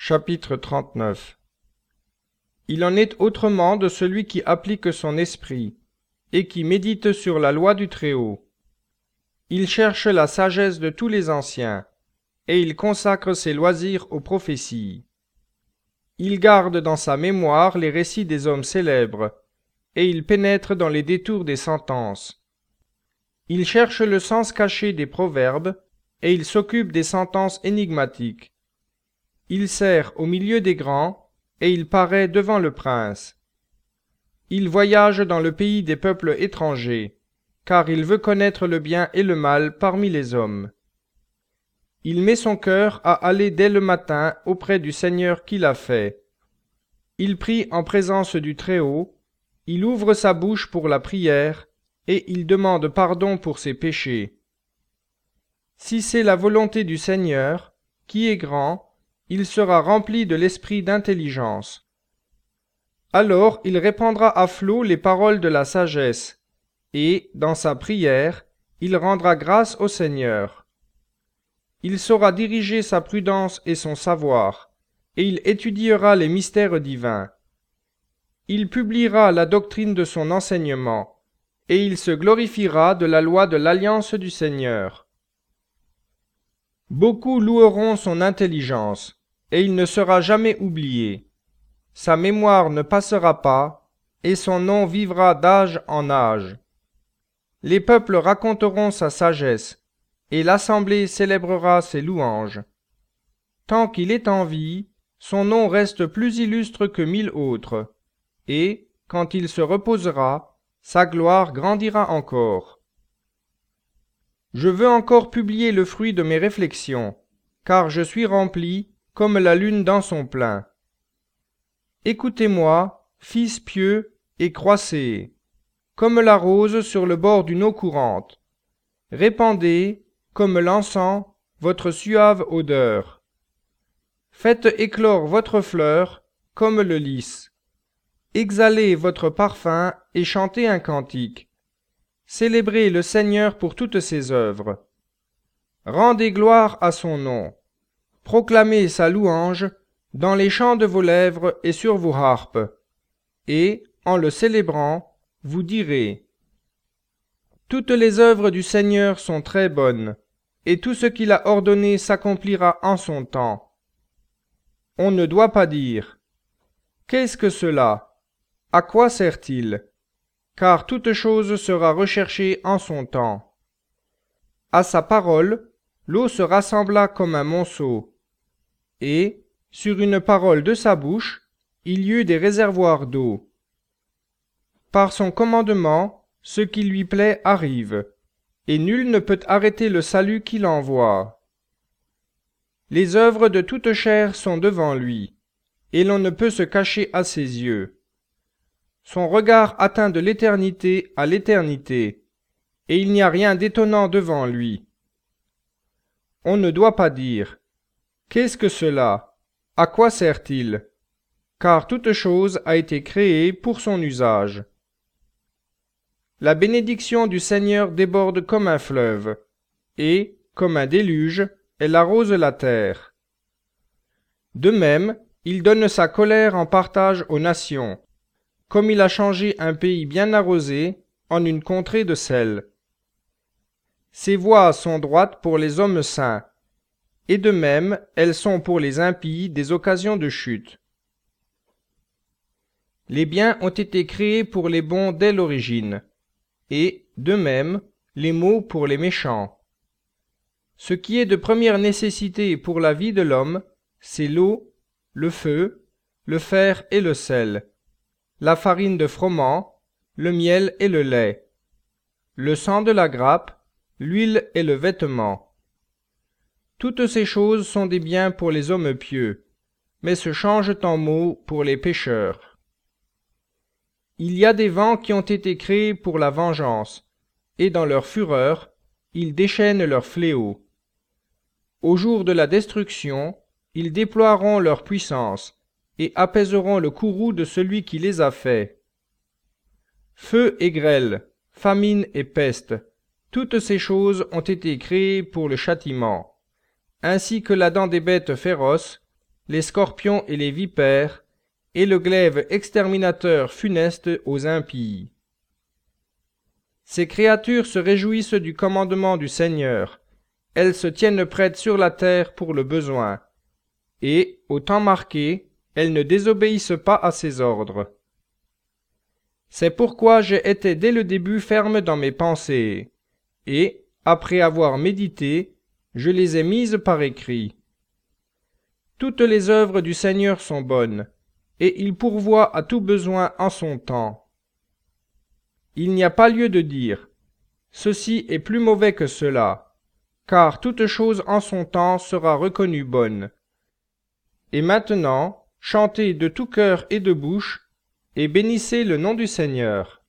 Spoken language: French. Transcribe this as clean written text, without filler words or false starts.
Chapitre 39. Il en est autrement de celui qui applique son esprit, et qui médite sur la loi du Très-Haut. Il cherche la sagesse de tous les anciens, et il consacre ses loisirs aux prophéties. Il garde dans sa mémoire les récits des hommes célèbres, et il pénètre dans les détours des sentences. Il cherche le sens caché des proverbes, et il s'occupe des sentences énigmatiques. Il sert au milieu des grands, et il paraît devant le prince. Il voyage dans le pays des peuples étrangers, car il veut connaître le bien et le mal parmi les hommes. Il met son cœur à aller dès le matin auprès du Seigneur qui l'a fait. Il prie en présence du Très-Haut, il ouvre sa bouche pour la prière, et il demande pardon pour ses péchés. Si c'est la volonté du Seigneur, qui est grand, il sera rempli de l'esprit d'intelligence. Alors il répandra à flots les paroles de la sagesse, et, dans sa prière, il rendra grâce au Seigneur. Il saura diriger sa prudence et son savoir, et il étudiera les mystères divins. Il publiera la doctrine de son enseignement, et il se glorifiera de la loi de l'alliance du Seigneur. Beaucoup loueront son intelligence, et il ne sera jamais oublié. Sa mémoire ne passera pas, et son nom vivra d'âge en âge. Les peuples raconteront sa sagesse, et l'assemblée célébrera ses louanges. Tant qu'il est en vie, son nom reste plus illustre que 1000 autres, et, quand il se reposera, sa gloire grandira encore. Je veux encore publier le fruit de mes réflexions, car je suis rempli comme la lune dans son plein. Écoutez-moi, fils pieux, et croissez, comme la rose sur le bord d'une eau courante. Répandez, comme l'encens, votre suave odeur. Faites éclore votre fleur, comme le lys. Exhalez votre parfum et chantez un cantique. Célébrez le Seigneur pour toutes ses œuvres. Rendez gloire à son nom. Proclamez sa louange dans les chants de vos lèvres et sur vos harpes. Et, en le célébrant, vous direz: toutes les œuvres du Seigneur sont très bonnes, et tout ce qu'il a ordonné s'accomplira en son temps. On ne doit pas dire: qu'est-ce que cela? À quoi sert-il? Car toute chose sera recherchée en son temps. À sa parole, l'eau se rassembla comme un monceau, et, sur une parole de sa bouche, il y eut des réservoirs d'eau. Par son commandement, ce qui lui plaît arrive, et nul ne peut arrêter le salut qu'il envoie. Les œuvres de toute chair sont devant lui, et l'on ne peut se cacher à ses yeux. Son regard atteint de l'éternité à l'éternité, et il n'y a rien d'étonnant devant lui. On ne doit pas dire: qu'est-ce que cela? À quoi sert-il? Car toute chose a été créée pour son usage. La bénédiction du Seigneur déborde comme un fleuve, et, comme un déluge, elle arrose la terre. De même, il donne sa colère en partage aux nations, comme il a changé un pays bien arrosé en une contrée de sel. Ses voies sont droites pour les hommes saints, et de même elles sont pour les impies des occasions de chute. Les biens ont été créés pour les bons dès l'origine, et, de même, les maux pour les méchants. Ce qui est de première nécessité pour la vie de l'homme, c'est l'eau, le feu, le fer et le sel, la farine de froment, le miel et le lait, le sang de la grappe, l'huile et le vêtement. Toutes ces choses sont des biens pour les hommes pieux, mais se changent en maux pour les pécheurs. Il y a des vents qui ont été créés pour la vengeance, et dans leur fureur, ils déchaînent leur fléau. Au jour de la destruction, ils déploieront leur puissance, et apaiseront le courroux de celui qui les a faits. Feu et grêle, famine et peste, toutes ces choses ont été créées pour le châtiment, ainsi que la dent des bêtes féroces, les scorpions et les vipères, et le glaive exterminateur funeste aux impies. Ces créatures se réjouissent du commandement du Seigneur, elles se tiennent prêtes sur la terre pour le besoin, et, au temps marqué, elles ne désobéissent pas à ses ordres. C'est pourquoi j'ai été dès le début ferme dans mes pensées, et, après avoir médité, je les ai mises par écrit. Toutes les œuvres du Seigneur sont bonnes, et il pourvoit à tout besoin en son temps. Il n'y a pas lieu de dire « Ceci est plus mauvais que cela », car toute chose en son temps sera reconnue bonne. Et maintenant, chantez de tout cœur et de bouche, et bénissez le nom du Seigneur.